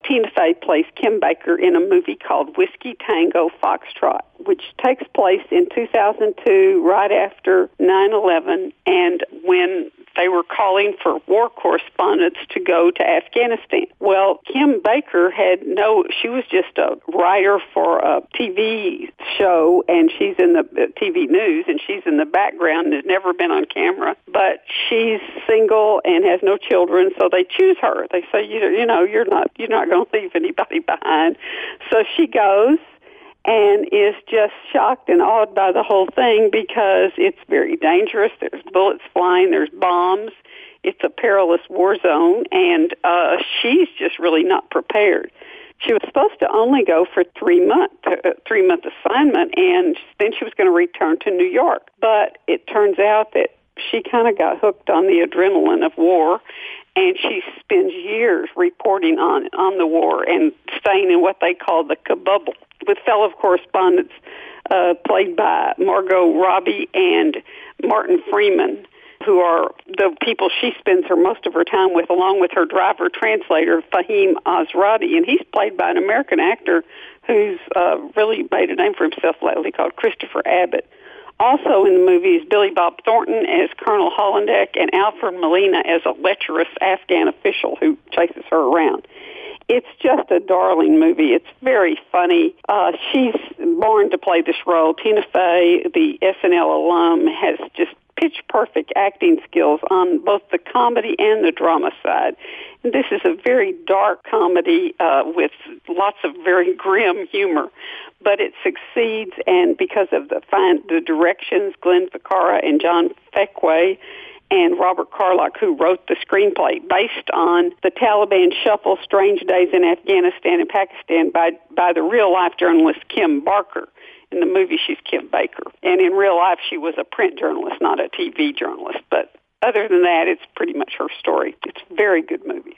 Tina Fey plays Kim Baker in a movie called Whiskey Tango Foxtrot, which takes place in 2002, right after 9/11, and when they were calling for war correspondents to go to Afghanistan. Well, Kim Baker she was just a writer for a TV show, and she's in the TV news, and she's in the background and has never been on camera, but she's single and has no children, so they choose her. They say, you're not going to leave anybody behind. So she goes and is just shocked and awed by the whole thing because it's very dangerous. There's bullets flying, there's bombs. It's a perilous war zone, and she's just really not prepared. She was supposed to only go for 3 months, a 3-month assignment, and then she was going to return to New York. But it turns out that she kind of got hooked on the adrenaline of war, and she spends years reporting on the war and staying in what they call the kabubble with fellow correspondents played by Margot Robbie and Martin Freeman, who are the people she spends most of her time with, along with her driver-translator, Fahim Azradi. And he's played by an American actor who's really made a name for himself lately called Christopher Abbott. Also in the movie is Billy Bob Thornton as Colonel Hollenbeck and Alfred Molina as a lecherous Afghan official who chases her around. It's just a darling movie. It's very funny. She's born to play this role. Tina Fey, the SNL alum, has just pitch-perfect acting skills on both the comedy and the drama side. And this is a very dark comedy with lots of very grim humor, but it succeeds, and because of the directions, Glenn Ficarra and John Feckway and Robert Carlock, who wrote the screenplay based on the Taliban shuffle Strange Days in Afghanistan and Pakistan by the real-life journalist Kim Barker. In the movie, she's Kim Baker. And in real life, she was a print journalist, not a TV journalist. But other than that, it's pretty much her story. It's a very good movie.